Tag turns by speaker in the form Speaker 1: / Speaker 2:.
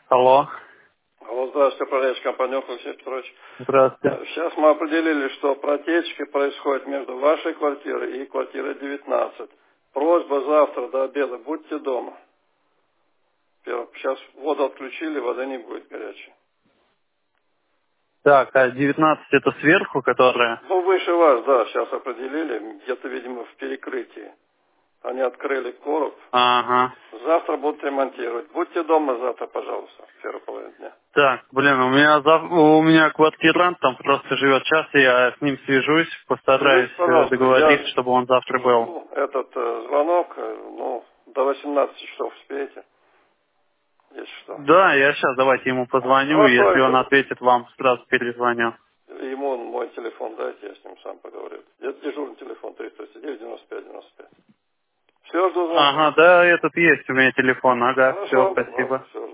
Speaker 1: Алло.
Speaker 2: Алло, здравствуйте, управляющий компания Алексей Петрович.
Speaker 1: Здравствуйте.
Speaker 2: Сейчас мы определили, что протечки происходят между вашей квартирой и квартирой 19. Просьба завтра до обеда, будьте дома. Сейчас воду отключили, воды не будет горячей.
Speaker 1: Так, а 19 это сверху, которая?
Speaker 2: Ну, выше вас, да, сейчас определили, где-то, видимо, в перекрытии. Они открыли короб.
Speaker 1: Ага.
Speaker 2: Завтра будут ремонтировать. Будьте дома завтра, пожалуйста, в первой половине дня.
Speaker 1: Так, блин, у меня квартирант там просто живет. Сейчас я с ним свяжусь, постараюсь
Speaker 2: Скажите, пожалуйста, я
Speaker 1: договориться, чтобы он завтра был.
Speaker 2: жду этот звонок, до 18 часов успеете, если что.
Speaker 1: Да, я сейчас давайте ему позвоню, и если он
Speaker 2: Хорошо,
Speaker 1: ответит, вам сразу перезвоню.
Speaker 2: ему мой телефон дайте, я с ним сам поговорю. Это дежурный телефон 309-95-95. Все, жду звонка.
Speaker 1: Ага, да, этот есть у меня телефон, ага, все,
Speaker 2: Хорошо,
Speaker 1: спасибо.
Speaker 2: все.